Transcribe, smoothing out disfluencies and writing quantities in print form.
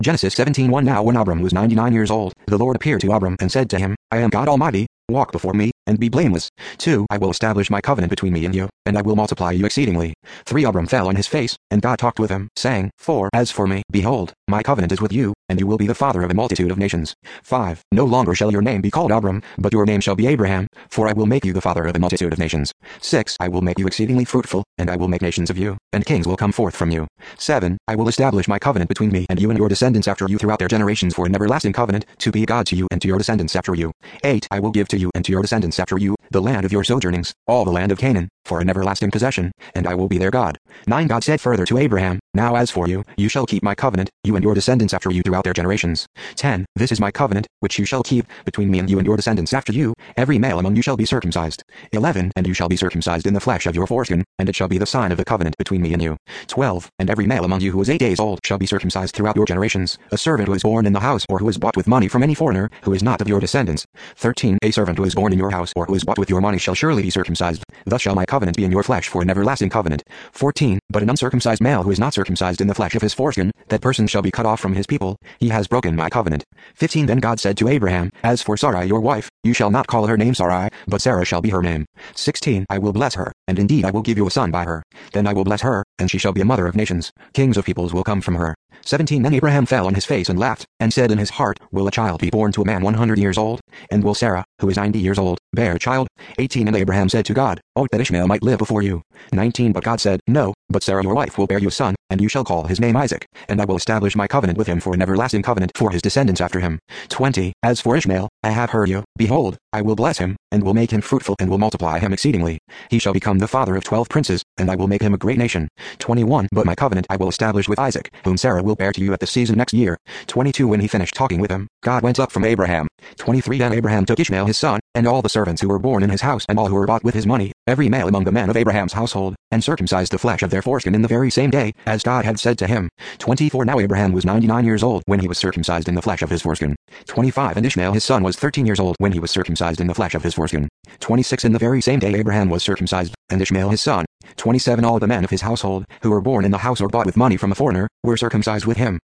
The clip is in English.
Genesis 17:1. Now when Abram was 99 years old, the Lord appeared to Abram and said to him, I am God Almighty. Walk before me, and be blameless. 2. I will establish my covenant between me and you, and I will multiply you exceedingly. 3. Abram fell on his face, and God talked with him, saying, 4. As for me, behold, my covenant is with you, and you will be the father of a multitude of nations. 5. No longer shall your name be called Abram, but your name shall be Abraham, for I will make you the father of a multitude of nations. 6. I will make you exceedingly fruitful, and I will make nations of you, and kings will come forth from you. 7. I will establish my covenant between me and you and your descendants after you throughout their generations for an everlasting covenant, to be God to you and to your descendants after you. 8. I will give to you and to your descendants after you the land of your sojournings, all the land of Canaan, for an everlasting possession, and I will be their God. 9. God said further to Abraham, Now as for you, you shall keep my covenant, you and your descendants after you throughout their generations. 10. This is my covenant, which you shall keep, between me and you and your descendants after you, every male among you shall be circumcised. 11. And you shall be circumcised in the flesh of your foreskin, and it shall be the sign of the covenant between me and you. 12. And every male among you who is 8 days old shall be circumcised throughout your generations, a servant who is born in the house or who is bought with money from any foreigner, who is not of your descendants. 13. A servant who is born in your house or who is bought with your money shall surely be circumcised. Thus shall my covenant be in your flesh for an everlasting covenant. 14. But an uncircumcised male who is not circumcised in the flesh of his foreskin, that person shall be cut off from his people. He has broken my covenant. 15. Then God said to Abraham, As for Sarai your wife, you shall not call her name Sarai, but Sarah shall be her name. 16. I will bless her, and indeed I will give you a son by her. Then I will bless her, and she shall be a mother of nations. Kings of peoples will come from her. 17. Then Abraham fell on his face and laughed, and said in his heart, Will a child be born to a man 100 years old? And will Sarah, who is 90 years old, bear a child? 18. And Abraham said to God, Oh, that Ishmael might live before you. 19. But God said, No, but Sarah your wife will bear you a son, and you shall call his name Isaac, and I will establish my covenant with him for an everlasting covenant for his descendants after him. 20. As for Ishmael, I have heard you. Behold, I will bless him, and will make him fruitful and will multiply him exceedingly. He shall become the father of 12 princes, and I will make him a great nation. 21. But my covenant I will establish with Isaac, whom Sarah will bear to you at the season next year. 22. When he finished talking with him, God went up from Abraham. 23. Then Abraham took Ishmael his son, and all the servants who were born in his house and all who were bought with his money, every male among the men of Abraham's household, and circumcised the flesh of their foreskin in the very same day, as God had said to him. 24. Now Abraham was 99 years old when he was circumcised in the flesh of his foreskin. 25. And Ishmael his son was 13 years old when he was circumcised in the flesh of his foreskin. 26. In the very same day Abraham was circumcised, and Ishmael his son. 27. All the men of his household, who were born in the house or bought with money from a foreigner, were circumcised with him.